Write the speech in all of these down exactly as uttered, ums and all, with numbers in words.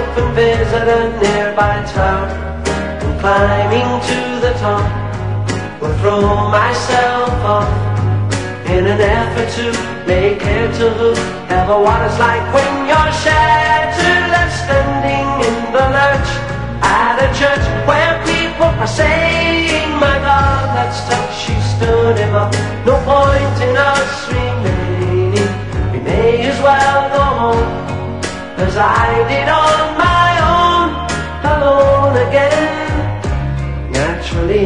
wife and visit a nearby town, and climbing to the top will throw myself off in an effort to make clear to whoever what it's like when you're shattered, left standing in the lurch at a church where people are saying, my God, that's tough. She stood him up. No point in us remaining. We may as well go home, as I did on my own, alone again. Naturally,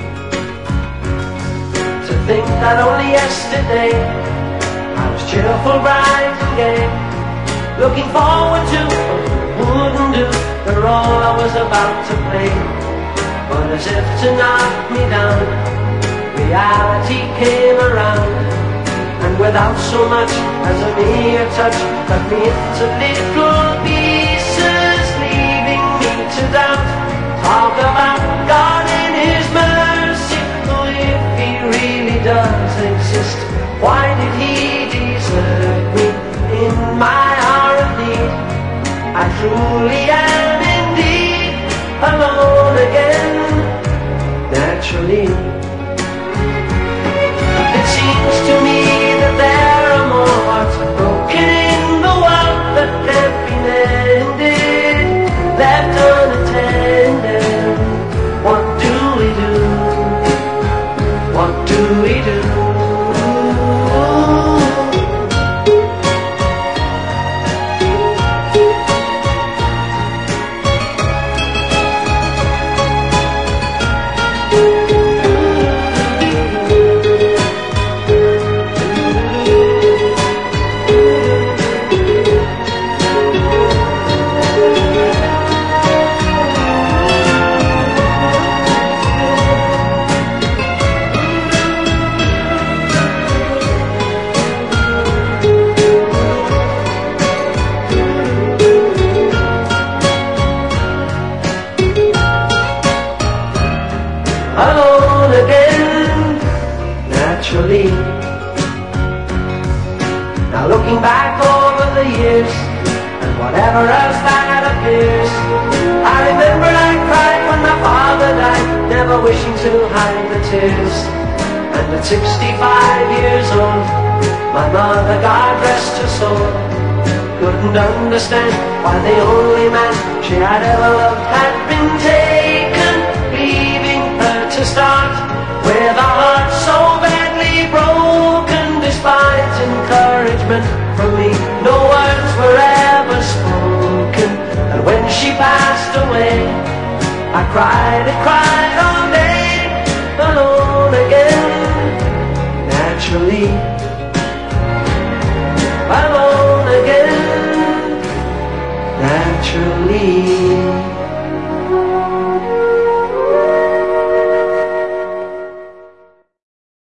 to think that only yesterday I was cheerful, bright and gay, looking forward to what wouldn't do the role I was about to play. But as if to knock me down, reality came around, and without so much as a mere touch, cut me into little pieces, leaving me to doubt. Talk about God in His mercy, oh, if He really does exist, why did He desert me in my hour of need? I truly am indeed alone again. Naturally, it seems to me that there are more hearts broken in the world that can't be mended, left unattended. What do we do? What do we do? Alone again, naturally. Now looking back over the years, and whatever else that appears, I remember I cried when my father died, never wishing to hide the tears. And at sixty-five years old, my mother, God rest her soul, couldn't understand why the only man she had ever loved had been taken, leaving her to start with a heart so badly broken. Despite encouragement from me, no words were ever spoken. And when she passed away, I cried and cried all day, alone again. Naturally, alone again. Naturally.